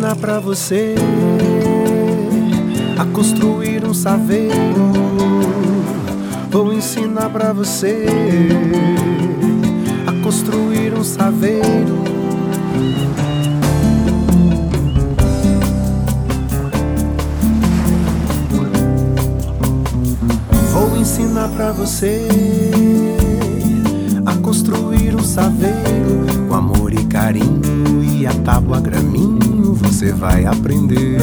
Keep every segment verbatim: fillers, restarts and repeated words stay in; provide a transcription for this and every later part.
ensinar pra você a construir um saveiro. Vou ensinar pra você a construir um saveiro. Vou ensinar pra você a construir um saveiro. Com amor e carinho e a tábua graminho você vai aprender.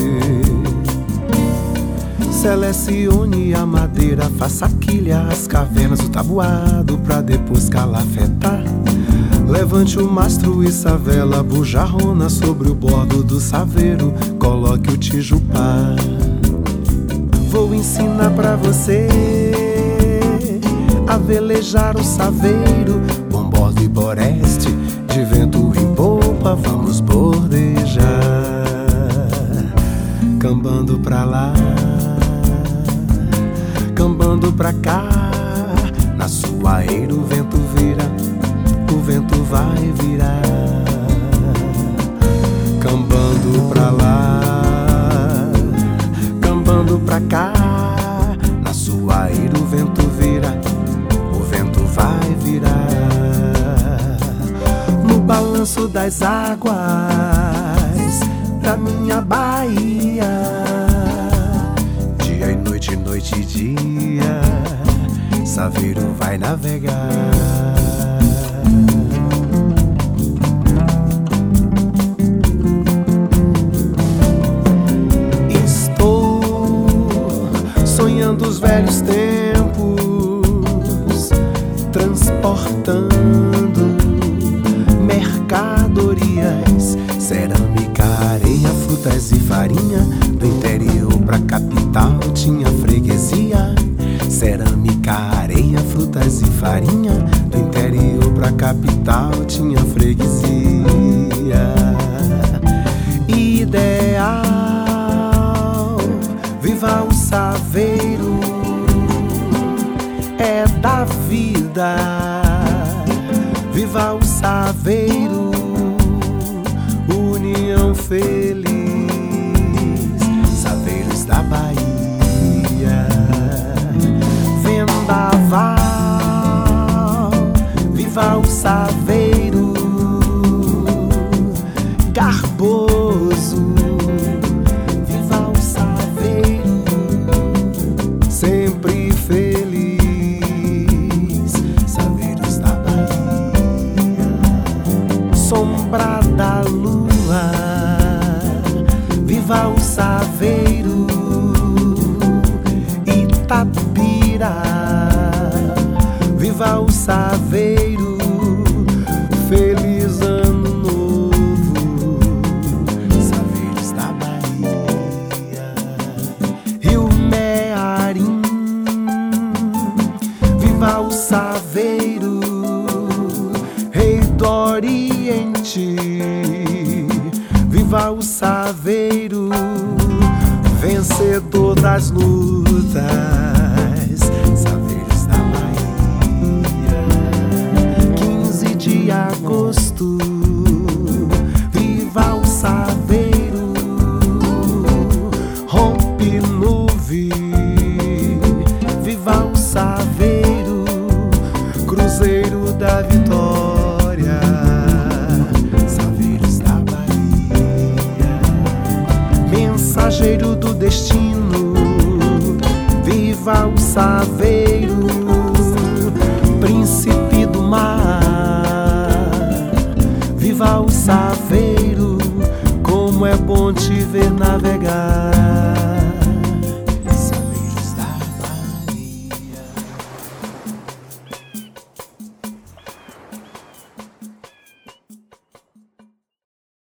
Selecione a madeira, faça quilha, as cavernas, o tabuado pra depois calafetar. Levante o mastro e savela, bujarrona sobre o bordo do saveiro, coloque o tijupá. Vou ensinar pra você a velejar o saveiro, bom bordo e boreste, de vento em popa, vamos bordejar. Cambando pra lá, cambando pra cá, na sua eira o vento vira, o vento vai virar. Cambando pra lá, cambando pra cá, na sua eira o vento vira, o vento vai virar. No balanço das águas da minha Bahia, dia e noite, noite e dia, saveiro vai navegar. Estou sonhando os velhos tempos, transportando mercadorias, cerâmica, areia, frutas e farinha. Do interior pra capital tinha freguesia. Cerâmica, areia, frutas e farinha. Do interior pra capital tinha freguesia. Ideal, viva o saveiro, é da vida. Viva o saveiro, união feliz. Saveiros da Bahia, vendaval, viva o saveiro, garboso, viva o saveiro, sempre feliz. Saveiros da Bahia, sombra da lua, viva o saveiro, Itapira, viva o saveiro, feliz ano novo. Saveiros da Bahia, Rio Mearim, viva o saveiro, rei do Oriente, viva o saveiro, vencedor das lutas. Saveiros da Bahia, quinze de agosto, viva o saveiro, rompe nuvem, viva o saveiro, cruzeiro da vitória. Saveiros da Bahia, mensageiro do destino, viva o saveiro, príncipe do mar, viva o saveiro, como é bom te ver navegar.